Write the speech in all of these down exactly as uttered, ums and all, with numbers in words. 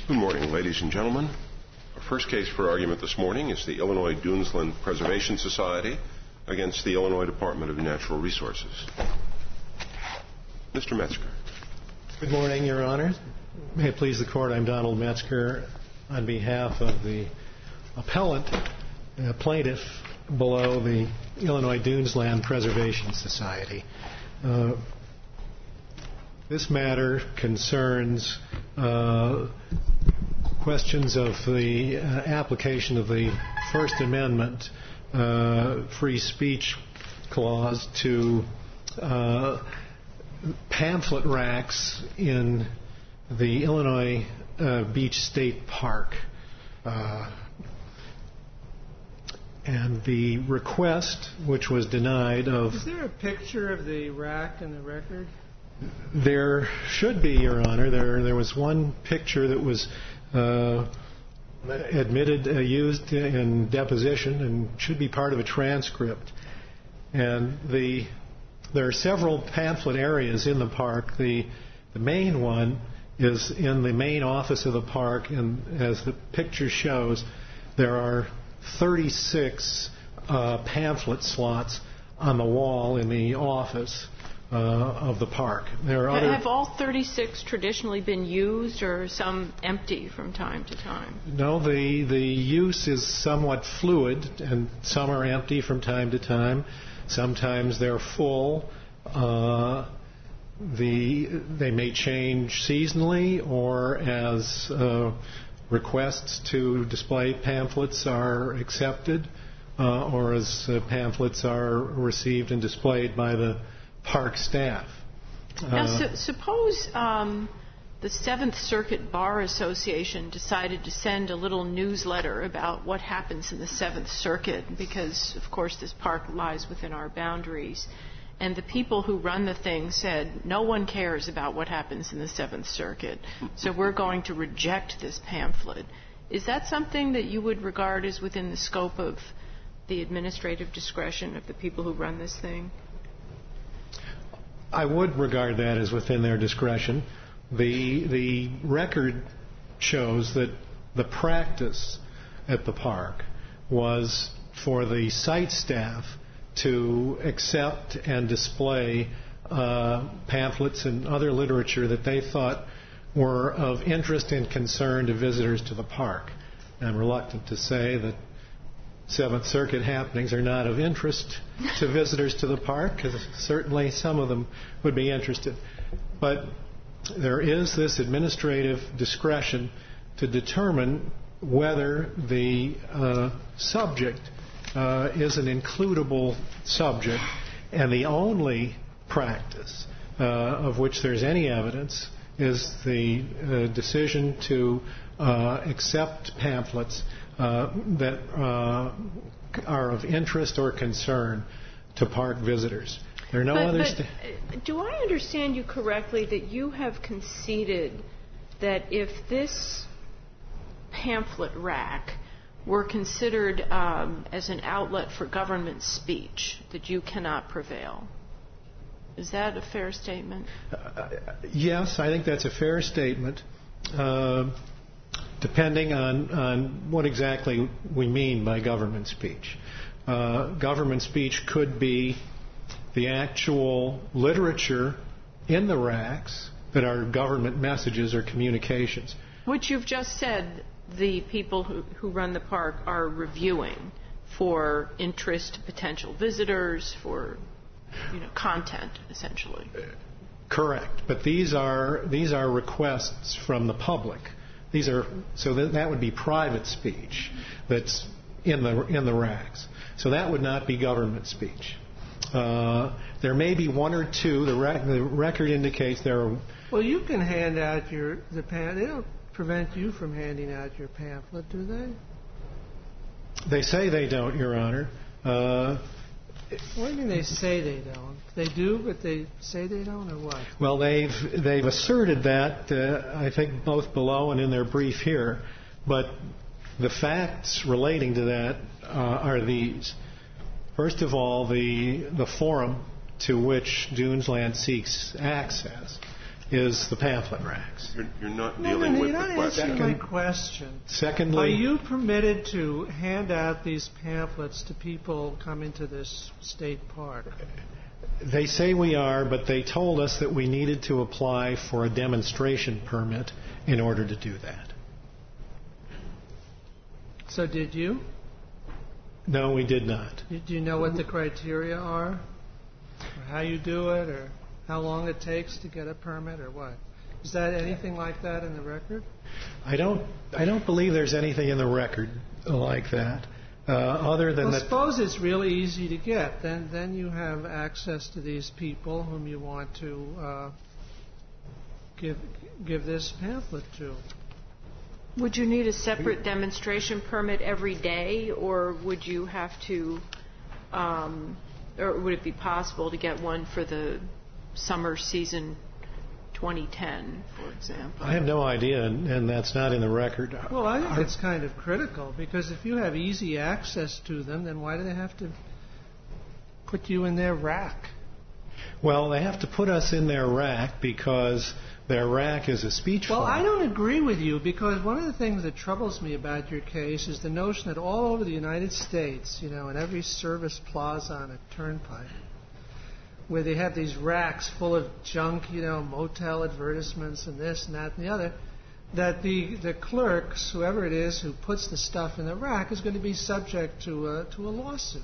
Good morning, ladies and gentlemen. Our first case for argument this morning is the Illinois Dunesland Preservation Society against the Illinois Department of Natural Resources. Mister Metzger. Good morning, Your Honor. May it please the Court, I'm Donald Metzger on behalf of the appellant, uh, plaintiff below the Illinois Dunesland Preservation Society. Uh, this matter concerns uh, questions of the uh, application of the First Amendment uh, free speech clause to uh, pamphlet racks in the Illinois uh, Beach State Park. Uh, and the request, which was denied of... Is there a picture of the rack in the record? There should be, Your Honor. There, there was one picture that was uh, admitted, uh, used in deposition, and should be part of a transcript. And the there are several pamphlet areas in the park. The the main one is in the main office of the park, and as the picture shows, there are thirty-six uh, pamphlet slots on the wall in the office uh, of the park. There are other... Have all thirty-six traditionally been used, or some empty from time to time? No, the the use is somewhat fluid, and some are empty from time to time. Sometimes they're full. Uh, the they may change seasonally, or as uh, requests to display pamphlets are accepted, uh, or as uh, pamphlets are received and displayed by the park staff. Uh, now, su- suppose um, the Seventh Circuit Bar Association decided to send a little newsletter about what happens in the Seventh Circuit, because, of course, this park lies within our boundaries. And the people who run the thing said, no one cares about what happens in the Seventh Circuit, so we're going to reject this pamphlet. Is that something that you would regard as within the scope of the administrative discretion of the people who run this thing? I would regard that as within their discretion. The the record shows that the practice at the park was for the site staff to accept and display uh, pamphlets and other literature that they thought were of interest and concern to visitors to the park. I'm reluctant to say that Seventh Circuit happenings are not of interest to visitors to the park, because certainly some of them would be interested. But there is this administrative discretion to determine whether the uh, subject uh, is an includable subject, and the only practice uh, of which there's any evidence is the uh, decision to uh, accept pamphlets uh, that uh, are of interest or concern to park visitors. There are no but, others. But to... do I understand you correctly that you have conceded that if this pamphlet rack were considered um, as an outlet for government speech, that you cannot prevail? Is that a fair statement? Uh, yes, I think that's a fair statement, uh, depending on, on what exactly we mean by government speech. Uh, government speech could be the actual literature in the racks that are government messages or communications. Which you've just said the people who, who run the park are reviewing for interest to potential visitors, for you know, content, essentially. Correct. But these are these are requests from the public. These are so that, that would be private speech that's in the in the racks. So that would not be government speech. Uh, there may be one or two. The, rec- the record indicates there are. Well, you can hand out your the pam- They don't prevent you from handing out your pamphlet, do they? They say they don't, Your Honor. Uh, what do you mean they say they don't? They do, but they say they don't, or what? Well, they've they've asserted that, uh, I think, both below and in their brief here. But the facts relating to that uh, are these. First of all, the the forum to which Dunesland seeks access is the pamphlet racks. You're, you're not No, dealing no, with you're the not question. answering my question. Secondly, Are you permitted to hand out these pamphlets to people coming to this state park? they say we are, but they told us that we needed to apply for a demonstration permit in order to do that. So did you? No, we did not. Do you know what the criteria are? Or how you do it? Or how long it takes to get a permit? Or what? Is that anything like that in the record? I don't. I don't believe there's anything in the record like that, uh, other than Well, that. suppose it's really easy to get. Then, then you have access to these people whom you want to uh, give give this pamphlet to. Would you need a separate demonstration permit every day, or would you have to, um, or would it be possible to get one for the summer season twenty ten, for example? I have no idea, and, and that's not in the record. Well, I think Our- it's kind of critical, because if you have easy access to them, then why do they have to put you in their rack? Well, they have to put us in their rack because their rack is a speech Well, form. I don't agree with you, because one of the things that troubles me about your case is the notion that all over the United States, you know, in every service plaza on a turnpike, where they have these racks full of junk, you know, motel advertisements and this and that and the other, that the, the clerks, whoever it is who puts the stuff in the rack, is going to be subject to a, to a lawsuit.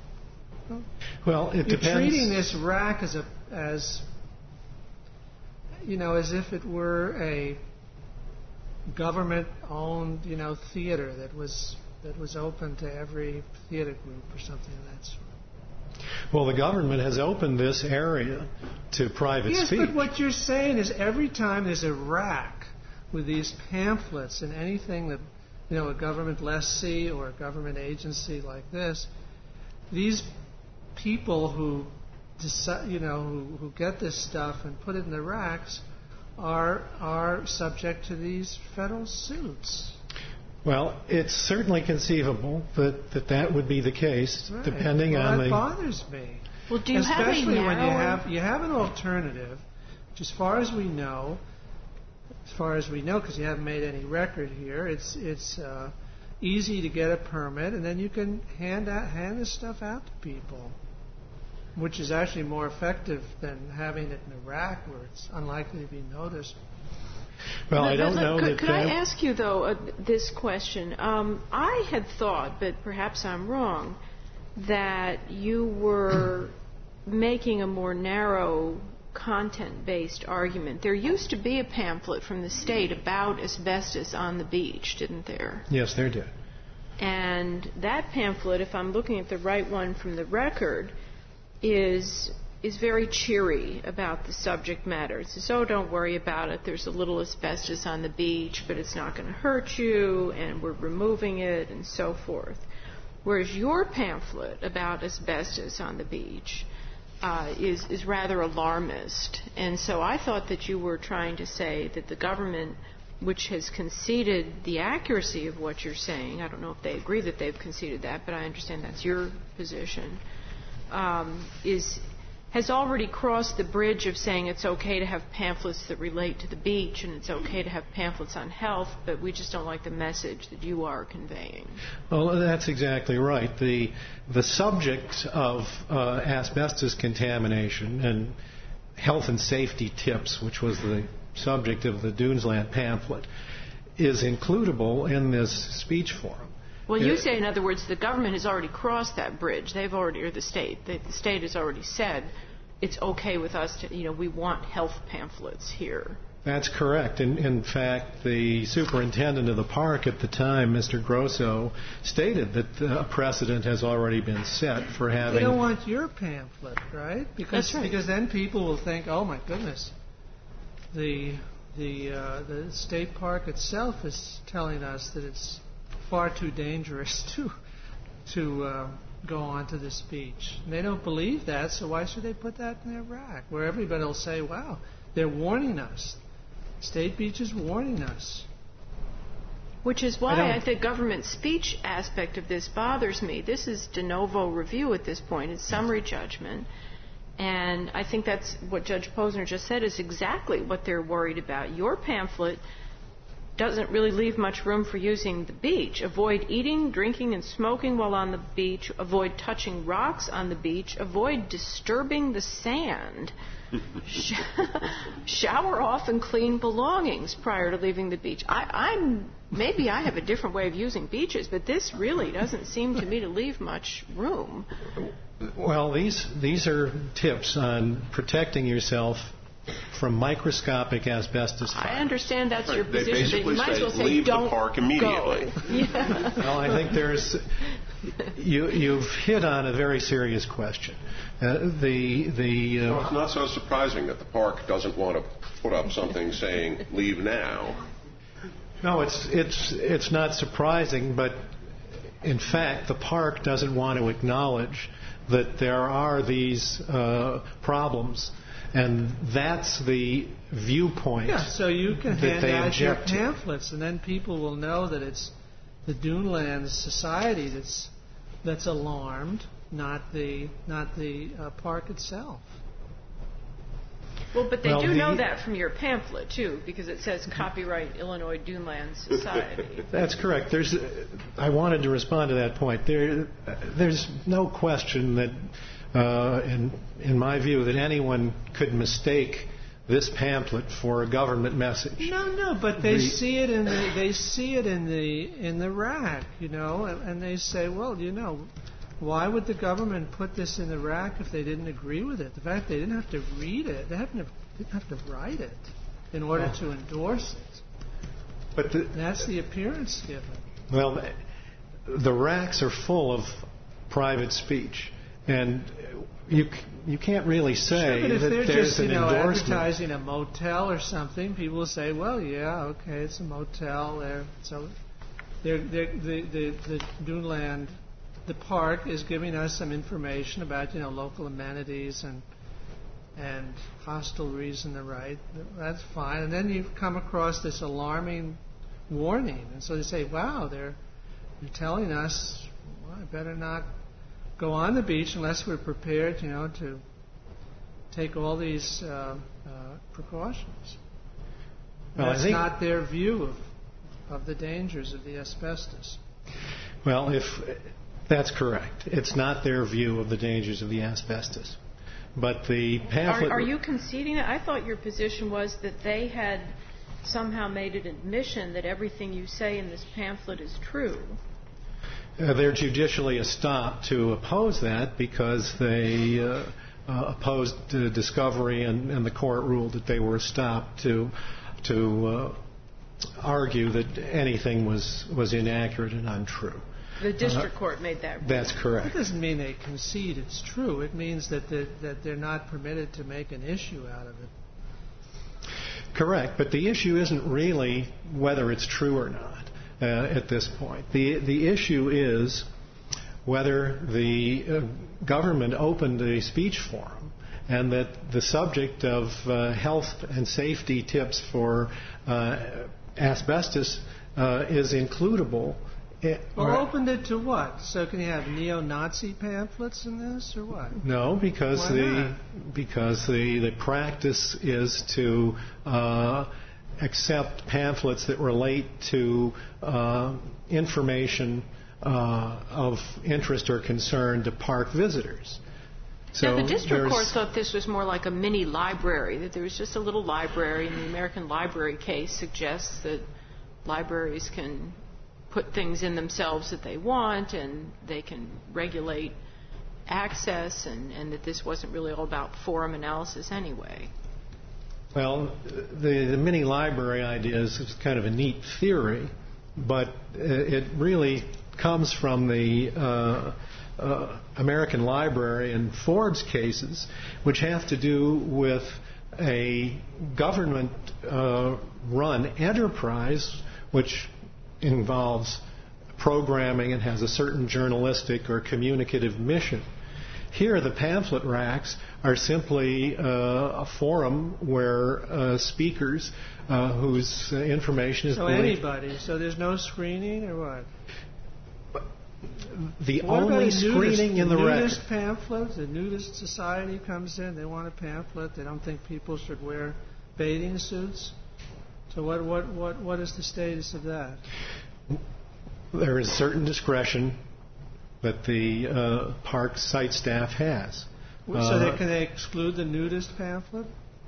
Well, it You're depends. treating this rack as a as you know as if it were a government-owned, you know, theater that was that was open to every theater group or something of that sort. Well, the government has opened this area to private Yes, speech. but what you're saying is every time there's a rack with these pamphlets and anything that, you know, a government lessee or a government agency like this, these people who decide, you know, who, who get this stuff and put it in the racks are are subject to these federal suits. Well, it's certainly conceivable that that, that would be the case, Right. depending well, on that the. bothers me. Well, do you Especially have a when you narrower- have you have an alternative, which, as far as we know, as far as we know, because you haven't made any record here, it's it's uh, easy to get a permit, and then you can hand out hand this stuff out to people, which is actually more effective than having it in a rack where it's unlikely to be noticed. Well, I don't Could- know could, that. Could that- I ask you, though, uh, this question? Um, I had thought, but perhaps I'm wrong, that you were making a more narrow content-based argument. There used to be a pamphlet from the state about asbestos on the beach, didn't there? Yes, there did. And that pamphlet, if I'm looking at the right one from the record, is is very cheery about the subject matter. It says, oh, don't worry about it. There's a little asbestos on the beach, but it's not going to hurt you, and we're removing it, and so forth. Whereas your pamphlet about asbestos on the beach uh, is, is rather alarmist. And so I thought that you were trying to say that the government, which has conceded the accuracy of what you're saying, I don't know if they agree that they've conceded that, but I understand that's your position, um, is has already crossed the bridge of saying it's okay to have pamphlets that relate to the beach and it's okay to have pamphlets on health, but we just don't like the message that you are conveying. Well, that's exactly right. The the subject of uh, asbestos contamination and health and safety tips, which was the subject of the Dunesland pamphlet, is includable in this speech forum. Well, you It- say, in other words, the government has already crossed that bridge. They've already, or the state, the, the state has already said it's okay with us to, you know, we want health pamphlets here. That's correct. In, in fact, the superintendent of the park at the time, Mister Grosso, stated that a precedent has already been set for having. They don't want your pamphlet, right? Because That's right. because then people will think, oh my goodness, the the uh, the state park itself is telling us that it's far too dangerous to to uh, go onto this beach. And they don't believe that, so why should they put that in their rack? Where everybody will say, wow, they're warning us. State Beach is warning us. Which is I why don't- I, think government speech aspect of this bothers me. This is de novo review at this point. It's summary judgment. And I think that's what Judge Posner just said is exactly what they're worried about. Your pamphlet doesn't really leave much room for using the beach. Avoid eating, drinking, and smoking while on the beach. Avoid touching rocks on the beach. Avoid disturbing the sand. Shower off and clean belongings prior to leaving the beach. I, I'm maybe I have a different way of using beaches, but this really doesn't seem to me to leave much room. Well, these these are tips on protecting yourself from microscopic asbestos fires. I understand that's your They position, but you basically might as well say, say leave don't the park immediately. go. Yeah. Well, I think there's you you've hit on a very serious question. Uh, the the uh, Well, it's not so surprising that the park doesn't want to put up something saying leave now. no, it's it's it's not surprising, but in fact, the park doesn't want to acknowledge that there are these uh, problems. And that's the viewpoint Yeah, so you can that hand they out your object to. pamphlets, and then people will know that it's the Dunelands Society that's that's alarmed, not the not the uh, park itself. Well, but they Well, do the- know that from your pamphlet, too, because it says copyright Illinois Dunelands Society. That's correct. There's, I wanted to respond to that point. There, there's no question that, uh, in in my view, that anyone could mistake this pamphlet for a government message. No, no, but they The- see it in the they see it in the in the rack, you know, and, and they say, well, you know, why would the government put this in the rack if they didn't agree with it? The fact they didn't have to read it, they didn't have, didn't have to write it in order Oh. to endorse it. But the, That's the appearance given. well, the racks are full of private speech, and you c- you can't really say Sure, but if that they're there's just, an you know, endorsement. advertising a motel or something, people will say, well, yeah, okay, it's a motel there. So they're, they're, the, the, the Duneland, the park is giving us some information about, you know, local amenities and and hostelries and the right. That's fine. And then you come across this alarming warning. And so they say, wow, they're, they're telling us, well, I better not go on the beach unless we're prepared, you know, to take all these uh, uh, precautions. Well, I That's think- not their view of, of the dangers of the asbestos. Well, if that's correct, it's not their view of the dangers of the asbestos. But the pamphlet. Are, are you conceding that? I thought your position was that they had somehow made an admission that everything you say in this pamphlet is true. Uh, they're judicially estopped to oppose that because they uh, uh, opposed uh, discovery, and, and the court ruled that they were stopped to to uh, argue that anything was was inaccurate and untrue. The district court made that ruling. That's That correct. doesn't mean they concede it's true. It means that they're, that they're not permitted to make an issue out of it. Correct, but the issue isn't really whether it's true or not uh, at this point. The the issue is whether the uh, government opened a speech forum and that the subject of uh, health and safety tips for uh, asbestos uh, is includable. eh, Well, or- opened it to what? So can you have neo-Nazi pamphlets in this, or what? No, because Why the not? because the, the practice is to uh, accept pamphlets that relate to uh, information uh, of interest or concern to park visitors. So now, the district there's- court thought this was more like a mini library, that there was just a little library, and the American Library case suggests that libraries can put things in themselves that they want, and they can regulate access, and, and that this wasn't really all about forum analysis anyway. Well, the, the mini library idea is is kind of a neat theory, but it really comes from the uh, uh, American Library and Forbes cases, which have to do with a government-run enterprise, which involves programming and has a certain journalistic or communicative mission. Here, the pamphlet racks are simply uh, a forum where uh, speakers uh, whose uh, information is So believed- anybody. So there's no screening, or what? the What only about a screening nudist, in the nudist record. pamphlet? The nudist society comes in. They want a pamphlet. They don't think people should wear bathing suits. So what what what what is the status of that? There is certain discretion that the uh, park site staff has. So Uh, they, can they exclude the nudist pamphlet?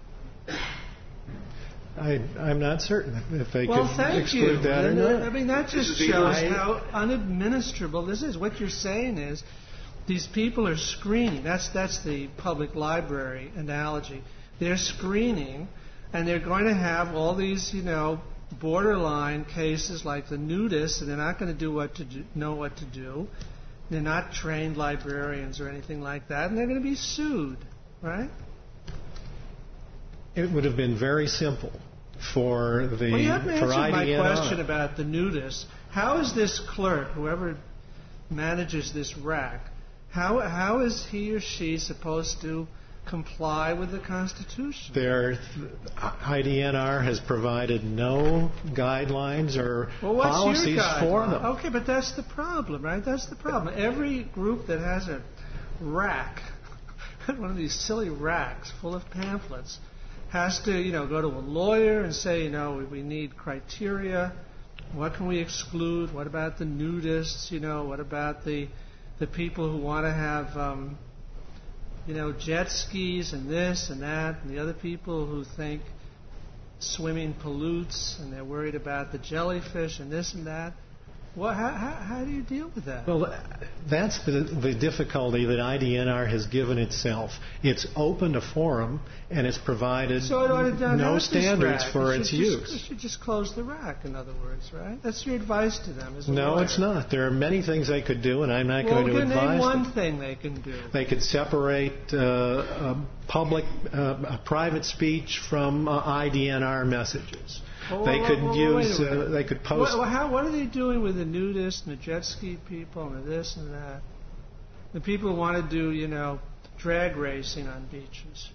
I, I'm not certain if they Well, can thank exclude you. that or And, not. I mean, that just This is shows either- how unadministrable this is. What you're saying is these people are screening. That's that's the public library analogy. They're screening, and they're going to have all these, you know, borderline cases like the nudists, and they're not going to do what to do, know what to do. They're not trained librarians or anything like that, and they're going to be sued, right? It would have been very simple for the Well, you haven't for answered I D N R. my question about the nudists. How is this clerk, whoever manages this rack, how how is he or she supposed to comply with the Constitution? Their I D N R has provided no guidelines or Well, what's policies your for guideline? them. Okay, but that's the problem, right? That's the problem. Every group that has a rack, one of these silly racks full of pamphlets, has to, you know, go to a lawyer and say, you know, we, we need criteria. What can we exclude? What about the nudists? You know, what about the the people who want to have, um, you know, jet skis and this and that, and the other people who think swimming pollutes and they're worried about the jellyfish and this and that? Well, how, how, how do you deal with that? Well, that's the, the difficulty that I D N R has given itself. It's opened a forum and it's provided So it ought to not no have this standards rack. for It its should just- use. You should just close the rack, in other words, right? That's your advice to them as a No, lawyer. it's not. There are many things they could do, and I'm not Well, going to name advise one them. thing they can do. They could separate uh, uh, public, uh, private speech from uh, I D N R messages. Well, they well, could well, well, wait use. a minute. Uh, they could post. What, how, what are they doing with the nudists and the jet ski people and the this and that? The people who want to do, you know, drag racing on beaches.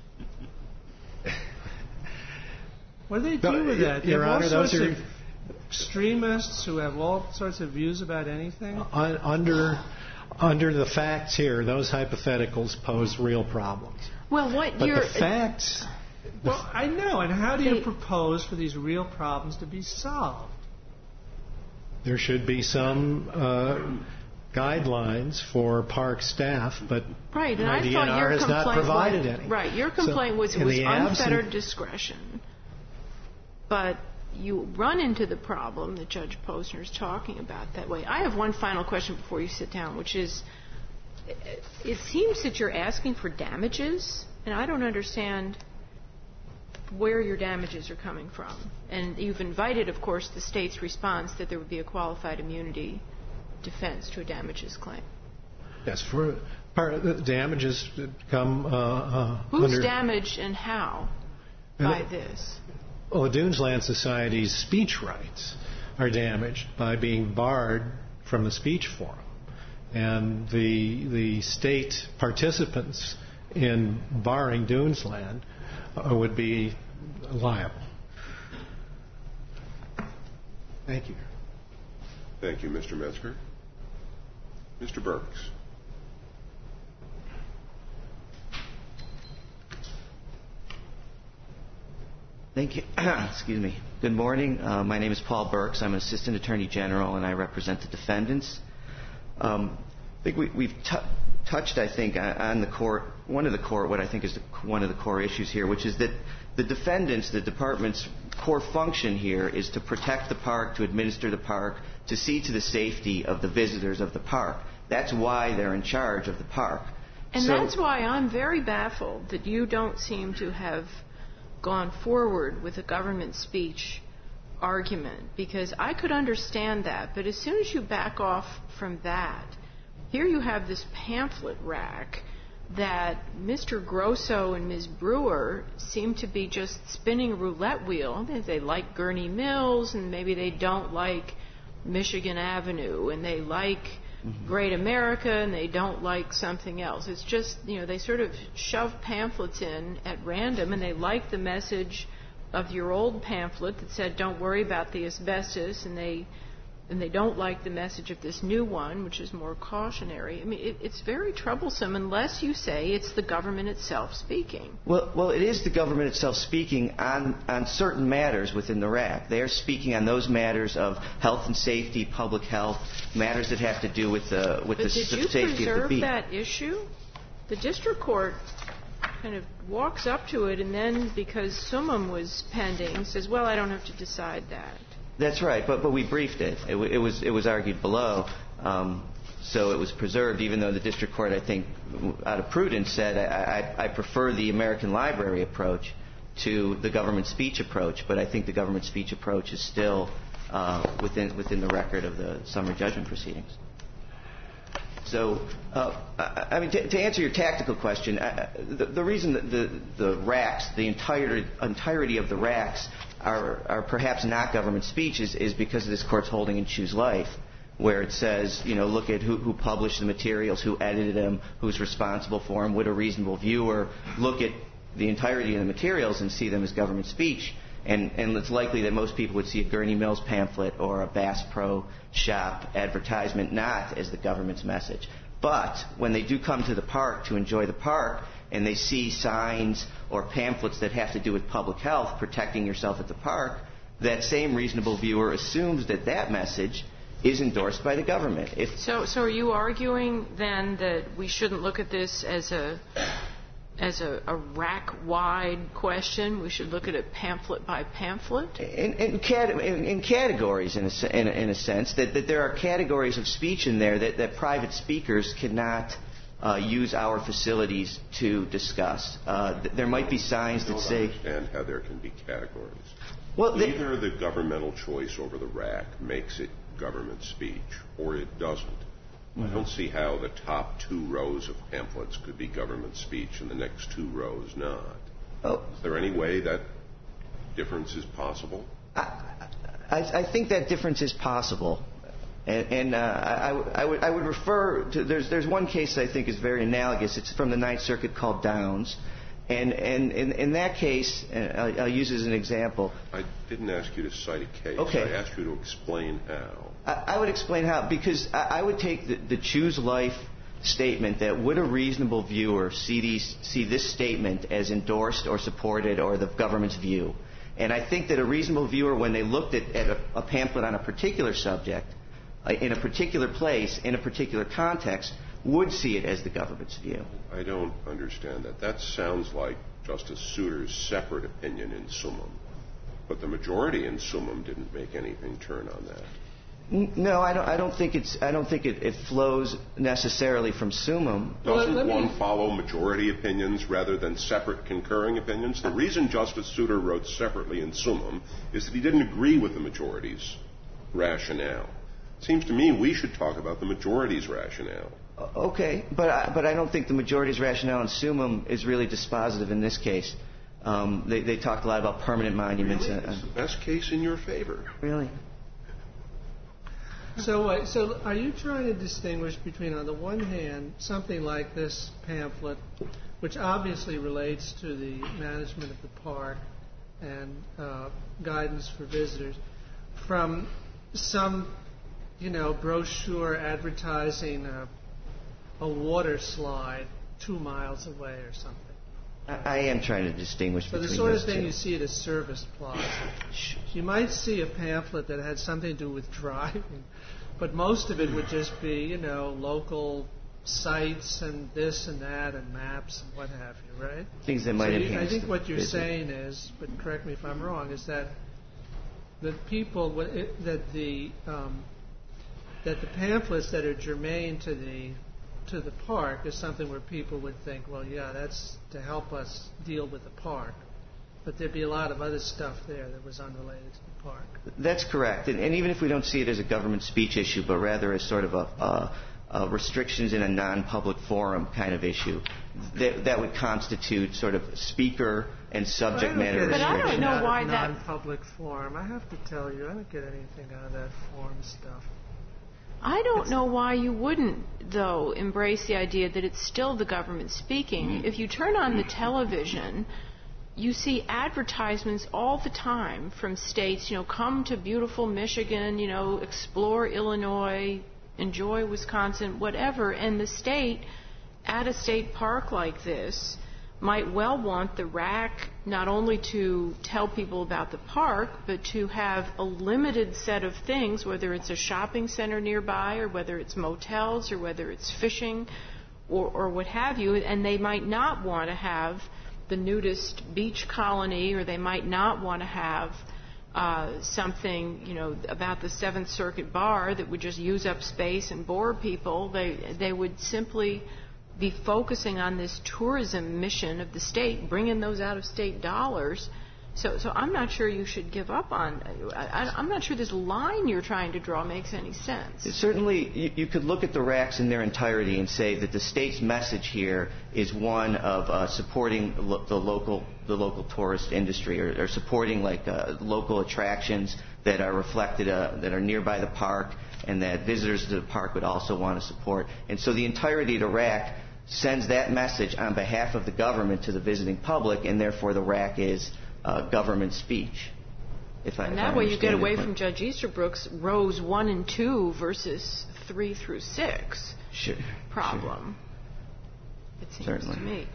What do they do No, with that? They Your have all Honor, those sorts are of extremists who have all sorts of views about anything. un, under under the facts here. Those hypotheticals pose real problems. Well, what But you're the facts. Well, I know. And how do you They- propose for these real problems to be solved? There should be some uh, guidelines for park staff, but right, and I I D N thought R your has complaint not provided was, any. right. Your So, complaint was it in was the unfettered absence- discretion, but you run into the problem that Judge Posner is talking about that way. I have one final question before you sit down, which is, it seems that you're asking for damages, and I don't understand where your damages are coming from. And you've invited, of course, the state's response that there would be a qualified immunity defense to a damages claim. Yes, for part of the damages that come uh, uh, Who's under. damaged and how by this? Well, the Dunesland Society's speech rights are damaged by being barred from the speech forum, and the the state participants in barring Dunesland uh, would be liable. Thank you. Thank you, Mister Metzger. Mister Burks. Thank you. Excuse me. Good morning. Uh, my name is Paul Burks. I'm an Assistant Attorney General, and I represent the defendants. Um, I think we, we've t- touched, I think, on the court, one of the core, what I think is the, one of the core issues here, which is that the defendants, the department's core function here is to protect the park, to administer the park, to see to the safety of the visitors of the park. That's why they're in charge of the park. And So- that's why I'm very baffled that you don't seem to have gone forward with a government speech argument, because I could understand that, but as soon as you back off from that, here you have this pamphlet rack that Mister Grosso and Miz Brewer seem to be just spinning a roulette wheel. They like Gurney Mills, and maybe they don't like Michigan Avenue, and they like mm-hmm. Great America, and they don't like something else. It's just, you know, they sort of shove pamphlets in at random, and they like the message of your old pamphlet that said, don't worry about the asbestos, and they and they don't like the message of this new one, which is more cautionary. I mean, it, it's very troublesome unless you say it's the government itself speaking. Well, well, it is the government itself speaking on, on certain matters within the R A C. They are speaking on those matters of health and safety, public health, matters that have to do with the with but the did safety you of the preserve beat. that issue? The district court kind of walks up to it, and then because summum was pending, says, "Well, I don't have to decide that." That's right, but but we briefed it. It, it was it was argued below, um, so it was preserved. Even though the district court, I think, out of prudence, said I, I, I prefer the American Library approach to the government speech approach, but I think the government speech approach is still uh, within within the record of the summary judgment proceedings. So, uh, I, I mean, to, to answer your tactical question, I, the, the reason that the the R A Cs, the entire entirety of the R A Cs, are are perhaps not government speech is, is because of this court's holding in Choose Life, where it says, you know, look at who, who published the materials, who edited them, who's responsible for them. Would a reasonable viewer look at the entirety of the materials and see them as government speech? And, and it's likely that most people would see a Gurney Mills pamphlet or a Bass Pro Shop advertisement not as the government's message. But when they do come to the park to enjoy the park and they see signs or pamphlets that have to do with public health, protecting yourself at the park, that same reasonable viewer assumes that that message is endorsed by the government. If so, so are you arguing then that we shouldn't look at this as a as a, a R A C-wide question? We should look at it pamphlet by pamphlet? In, in, cat, in, in categories, in a, in, a, in a sense, that, that there are categories of speech in there that, that private speakers cannot uh, use our facilities to discuss. Uh, th- there might be signs that say... I don't understand how there can be categories. Well, they, Either the governmental choice over the R A C makes it government speech, or it doesn't. I don't see how the top two rows of pamphlets could be government speech and the next two rows not. Oh. Is there any way that difference is possible? I, I, I think that difference is possible. And, and uh, I, I, would, I would refer to, there's, there's one case that I think is very analogous. It's from the Ninth Circuit called Downs. And, and in, in that case, and I'll, I'll use it as an example. I didn't ask you to cite a case. Okay. I asked you to explain how. I, I would explain how, because I, I would take the, the Choose Life statement that would a reasonable viewer see, these, see this statement as endorsed or supported or the government's view. And I think that a reasonable viewer, when they looked at, at a, a pamphlet on a particular subject, uh, in a particular place, in a particular context, would see it as the government's view. I don't understand that. That sounds like Justice Souter's separate opinion in summum. But the majority in summum didn't make anything turn on that. No, I don't. I don't think it's. I don't think it, it flows necessarily from summum. Doesn't well, one me... follow majority opinions rather than separate concurring opinions? The reason Justice Souter wrote separately in summum is that he didn't agree with the majority's rationale. It seems to me we should talk about the majority's rationale. Okay, but I, but I don't think the majority's rationale in summum is really dispositive in this case. Um, they, they talked a lot about permanent monuments. Really? And, It's the best case in your favor. Really? So, uh, so are you trying to distinguish between, on the one hand, something like this pamphlet, which obviously relates to the management of the park and uh, guidance for visitors, from some, you know, brochure advertising a, a water slide two miles away or something? I, I am trying to distinguish So between the sort those of thing two. you see at a service plaza. You might see a pamphlet that had something to do with driving, but most of it would just be, you know, local sites and this and that and maps and what have you, right? Things that might so you, enhance I think the what you're visit. saying is, but correct me if I'm wrong, is that the people that the um, that the pamphlets that are germane to the to the park is something where people would think, well, yeah, that's to help us deal with the park. But there'd be a lot of other stuff there that was unrelated to the park. That's correct. And, and even if we don't see it as a government speech issue, but rather as sort of a, a, a restrictions in a non-public forum kind of issue, that, that would constitute sort of speaker and subject matter restrictions. But I don't know why that- Non-public forum. I have to tell you, I don't get anything out of that forum stuff. I don't know why you wouldn't, though, embrace the idea that it's still the government speaking. If you turn on the television, you see advertisements all the time from states, you know, come to beautiful Michigan, you know, explore Illinois, enjoy Wisconsin, whatever, and the state, at a state park like this, might well want the R A C not only to tell people about the park, but to have a limited set of things, whether it's a shopping center nearby or whether it's motels or whether it's fishing or, or what have you, and they might not want to have the nudist beach colony, or they might not want to have uh, something, you know, about the Seventh Circuit bar that would just use up space and bore people. They they would simply be focusing on this tourism mission of the state, bringing those out-of-state dollars. So, so I'm not sure you should give up on. I, I'm not sure this line you're trying to draw makes any sense. Certainly, you, you could look at the R A Cs in their entirety and say that the state's message here is one of uh, supporting lo- the local the local tourist industry, or, or supporting like uh, local attractions that are reflected uh, that are nearby the park, and that visitors to the park would also want to support. And so the entirety of the R A C sends that message on behalf of the government to the visiting public, and therefore the R A C is Uh, government speech. If I, and if that I way you get away point. from Judge Easterbrook's rows one and two versus three through six sure, problem. Sure. It seems Certainly. to me.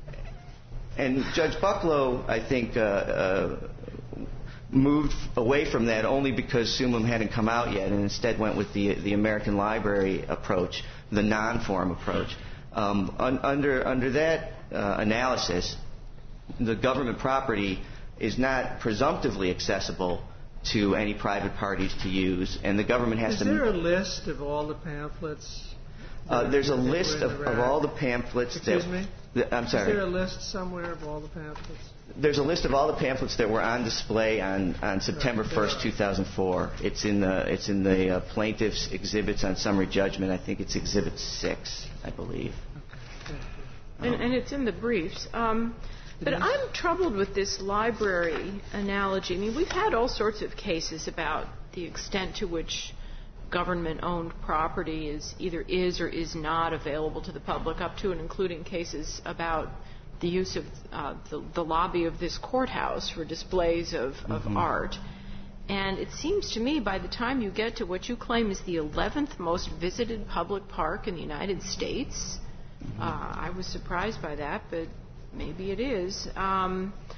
And Judge Bucklow, I think, uh, uh, moved away from that only because Sumim hadn't come out yet, and instead went with the the American Library approach, the non-forum approach. Um, un, under under that uh, analysis, the government property is not presumptively accessible to any private parties to use, and the government has is to... Is there a list of all the pamphlets? Uh, there's a list of, of all the pamphlets Excuse that... me? That, I'm sorry. Is there a list somewhere of all the pamphlets? There's a list of all the pamphlets that were on display on, on September first, two thousand four. It's in the, it's in the uh, plaintiff's exhibits on summary judgment. I think it's Exhibit six, I believe. Okay. And, and it's in the briefs. Um, But I'm troubled with this library analogy. I mean, we've had all sorts of cases about the extent to which government-owned property is either is or is not available to the public, up to and including cases about the use of uh, the, the lobby of this courthouse for displays of, mm-hmm. of art. And it seems to me by the time you get to what you claim is the eleventh most visited public park in the United States, mm-hmm. uh, I was surprised by that, but maybe it is. Um,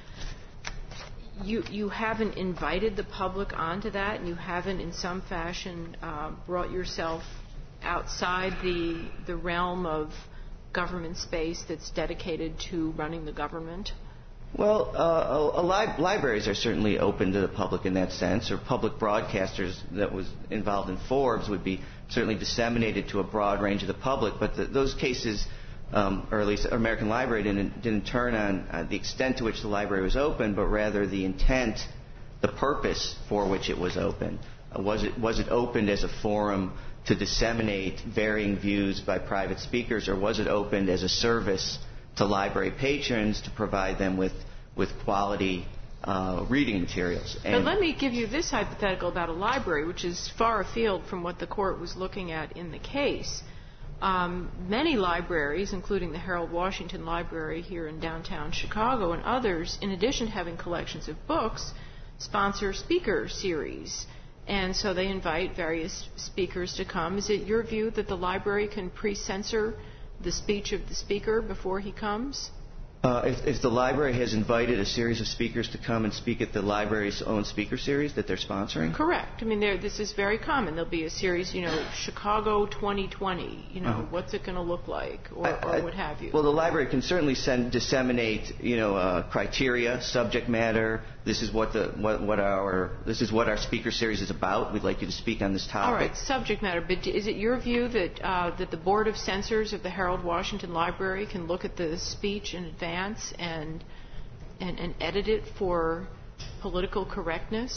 you you haven't invited the public onto that, and you haven't, in some fashion, uh, brought yourself outside the the realm of government space that's dedicated to running the government. Well, uh, a, a li- libraries are certainly open to the public in that sense, or public broadcasters that was involved in Forbes would be certainly disseminated to a broad range of the public. But the, those cases. Um, or at least American Library didn't, didn't turn on uh, the extent to which the library was open, but rather the intent, the purpose for which it was open. Uh, was it was it opened as a forum to disseminate varying views by private speakers, or was it opened as a service to library patrons to provide them with with quality uh, reading materials? And but let me give you this hypothetical about a library, which is far afield from what the court was looking at in the case. Um, many libraries, including the Harold Washington Library here in downtown Chicago and others, in addition to having collections of books, sponsor speaker series. And so they invite various speakers to come. Is it your view that the library can pre-censor the speech of the speaker before he comes? Uh, if, if the library has invited a series of speakers to come and speak at the library's own speaker series that they're sponsoring? Correct. I mean, this is very common. There'll be a series, you know, Chicago twenty twenty, you know, uh-huh. what's it going to look like, or, I, or I, what have you. Well, the library can certainly send, disseminate, you know, uh, criteria, subject matter. This is what the what, what our this is what our speaker series is about. We'd like you to speak on this topic. All right, subject matter. But is it your view that uh, that the Board of Censors of the Harold Washington Library can look at the speech in advance and and, and edit it for political correctness?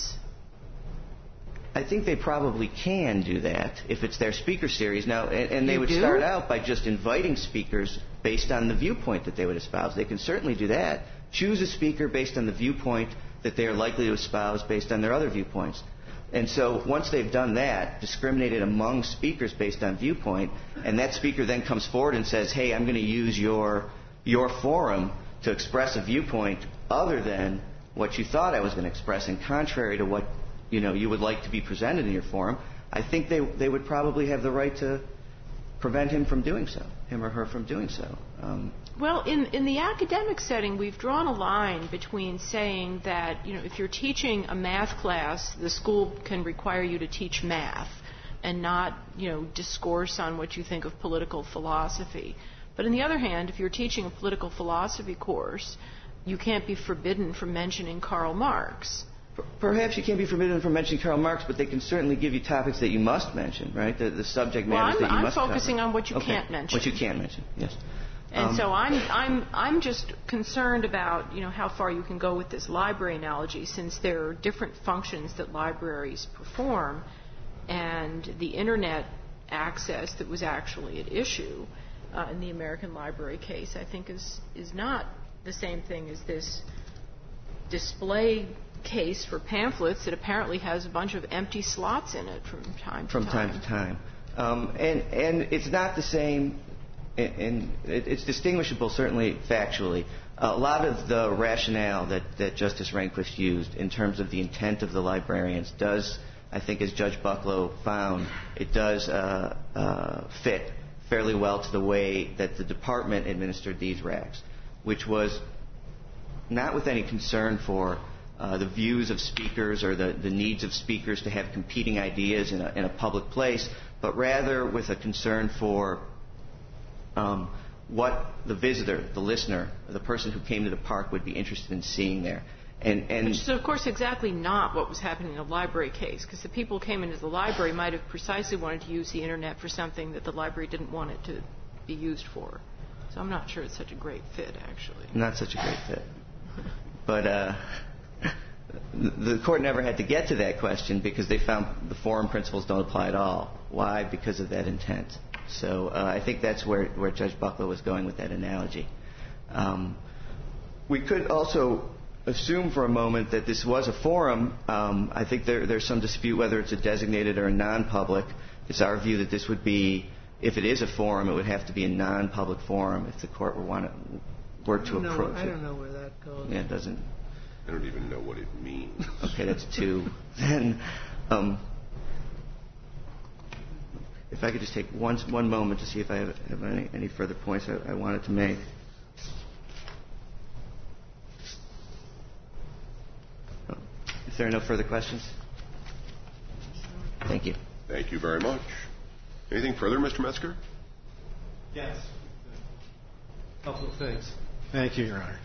I think they probably can do that if it's their speaker series. Now, and, and they you would do? start out by just inviting speakers based on the viewpoint that they would espouse. They can certainly do that. Choose a speaker based on the viewpoint that they are likely to espouse based on their other viewpoints. And so once they've done that, discriminated among speakers based on viewpoint, and that speaker then comes forward and says, hey, I'm going to use your your forum to express a viewpoint other than what you thought I was going to express, and contrary to what you know you would like to be presented in your forum, I think they they would probably have the right to prevent him from doing so, him or her from doing so. Um, Well, in, in the academic setting, we've drawn a line between saying that, you know, if you're teaching a math class, the school can require you to teach math and not, you know, discourse on what you think of political philosophy. But on the other hand, if you're teaching a political philosophy course, you can't be forbidden from mentioning Karl Marx. Perhaps you can't be forbidden from mentioning Karl Marx, but they can certainly give you topics that you must mention, right? The, the subject matters well, that you I'm must focusing cover. on what you okay. can't mention. What you can't mention, yes. And um, so I'm I'm I'm just concerned about, you know, how far you can go with this library analogy, since there are different functions that libraries perform, and the internet access that was actually at issue uh, in the American Library case, I think is is not the same thing as this display case for pamphlets that apparently has a bunch of empty slots in it from time to from time. time to time. Um, and and it's not the same. And it's distinguishable, certainly factually. A lot of the rationale that, that Justice Rehnquist used in terms of the intent of the librarians does, I think, as Judge Bucklow found, it does uh, uh, fit fairly well to the way that the department administered these racks, which was not with any concern for uh, the views of speakers or the, the needs of speakers to have competing ideas in a, in a public place, but rather with a concern for Um, what the visitor, the listener, the person who came to the park would be interested in seeing there. And, and Which is, of course, exactly not what was happening in a library case, because the people who came into the library might have precisely wanted to use the Internet for something that the library didn't want it to be used for. So I'm not sure it's such a great fit, actually. Not such a great fit. But uh, the court never had to get to that question because they found the forum principles don't apply at all. Why? Because of that intent. So uh, I think that's where, where Judge Bucklow was going with that analogy. Um, we could also assume for a moment that this was a forum. Um, I think there, there's some dispute whether it's a designated or a non-public. It's our view that this would be, if it is a forum, it would have to be a non-public forum if the court were, want to, were to know, approach it. I don't know where that goes. Yeah, it doesn't. I don't even know what it means. Okay, that's two. Then, um, if I could just take one, one moment to see if I have, have any, any further points I, I wanted to make. Oh, if there are no further questions, thank you. Thank you very much. Anything further, Mister Metzger? Yes. A couple of things. Thank you, Your Honor.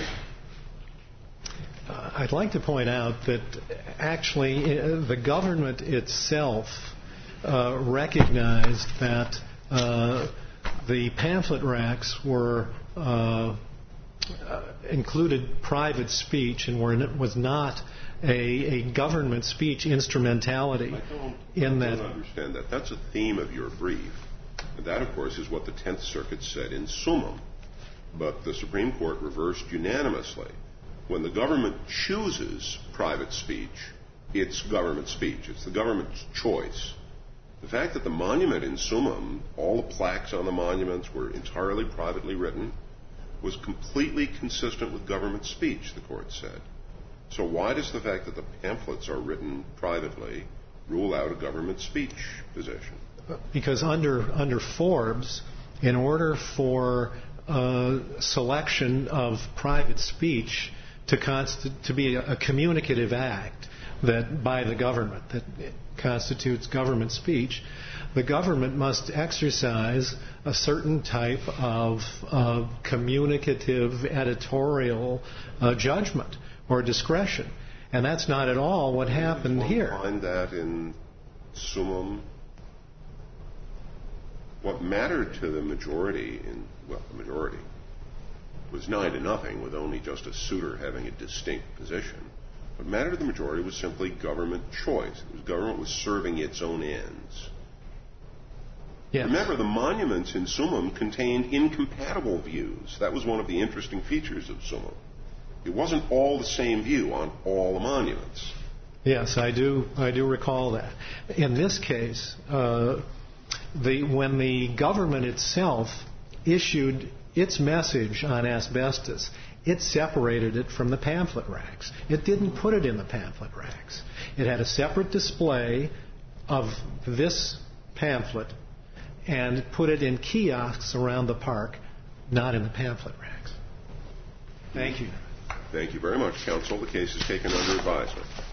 Uh, I'd like to point out that actually uh, the government itself uh, recognized that uh, the pamphlet racks were uh, uh, included private speech and were was not a, a government speech instrumentality. I don't, in I that. don't understand that. That's a theme of your brief. And that, of course, is what the Tenth Circuit said in Summum. But the Supreme Court reversed unanimously. When the government chooses private speech, it's government speech. It's the government's choice. The fact that the monument in Summum, all the plaques on the monuments were entirely privately written, was completely consistent with government speech, the court said. So why does the fact that the pamphlets are written privately rule out a government speech position? Because under under Forbes, in order for uh, selection of private speech to consti- to be a, a communicative act that by the government that constitutes government speech, the government must exercise a certain type of uh, communicative editorial uh, judgment or discretion, and that's not at all what happened Did you here. Find that in Summum. What mattered to the majority, in well, the majority was nine to nothing, with only Justice Souter having a distinct position. What mattered to the majority was simply government choice. It was government was serving its own ends. Yes. Remember, the monuments in Summum contained incompatible views. That was one of the interesting features of Summum. It wasn't all the same view on all the monuments. Yes, I do. I do recall that. In this case, uh, the when the government itself issued its message on asbestos, It separated it from the pamphlet racks. It didn't put it in the pamphlet racks. It had a separate display of this pamphlet and put it in kiosks around the park, not in the pamphlet racks. Thank you. Thank you very much, counsel. The case is taken under advisement.